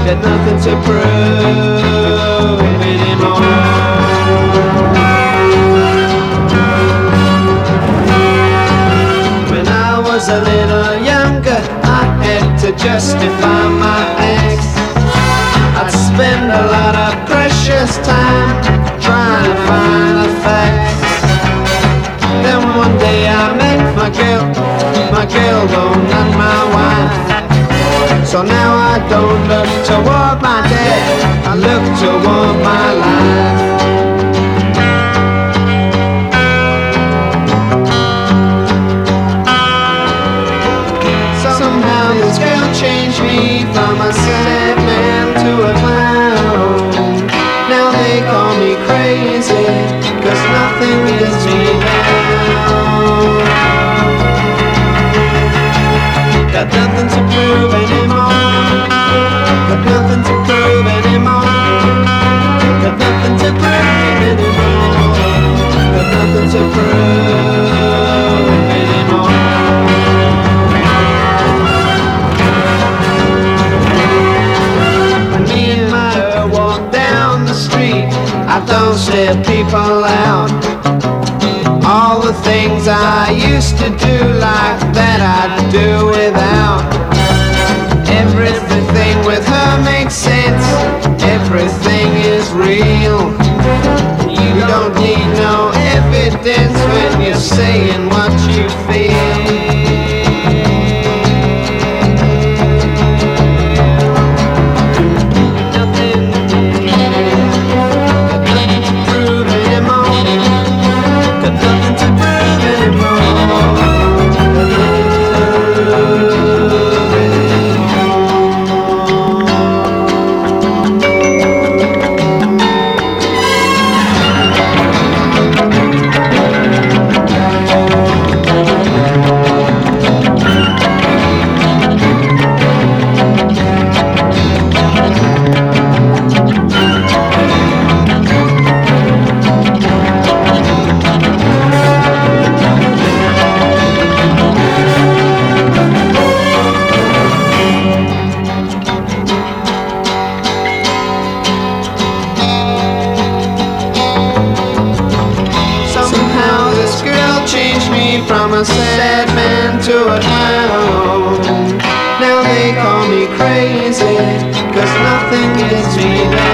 got nothing to prove anymore. When I was a little younger, I had to justify my acts. I'd spend a lot of precious time trying to find the facts. Then one day I met my girl, though not my wife. So now I don't look toward my death, I look toward my life. Somehow this girl changed me from a sad man to a clown. Now they call me crazy, 'cause nothing gets me down. Got nothing to prove anymore. Got nothing to prove anymore. Got nothing to prove anymore. Got nothing to prove anymore. When me and my girl walk down the street, I don't share people out. All the things I used to do like that I'd do without. Everything with her makes sense. Everything is real. You don't need no evidence when you're saying what you feel. From a sad man to a clown. Now they call me crazy, 'cause nothing gets me down.